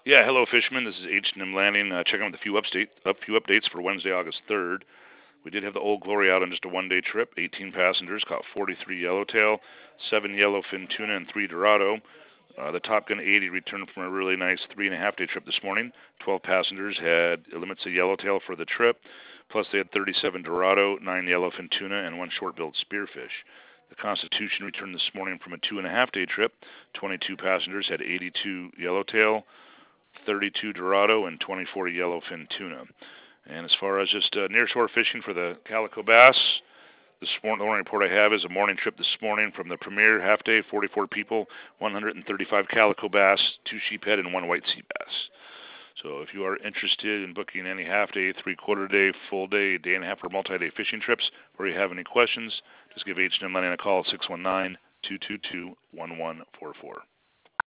Yeah, hello fishermen. This is H&M Landing. Checking with a few updates for Wednesday, August 3rd. We did have the Old Glory out on just a one-day trip. 18 passengers, caught 43 yellowtail, 7 yellowfin tuna, and 3 dorado. The Top Gun 80 returned from a really nice 3.5 day trip this morning. 12 passengers had limits of yellowtail for the trip, plus they had 37 dorado, 9 yellowfin tuna, and 1 short-billed spearfish. The Constitution returned this morning from a 2.5 day trip. 22 passengers had 82 yellowtail, 32 dorado, and 24 yellowfin tuna. And as far as just nearshore fishing for the calico bass, the only report I have is a morning trip this morning from the Premier half day, 44 people, 135 calico bass, 2 sheephead, and 1 white sea bass. So if you are interested in booking any half day, 3/4 day, full day, day and a half, or multi-day fishing trips, or you have any questions, just give H&M Landing a call at 619-222-1144.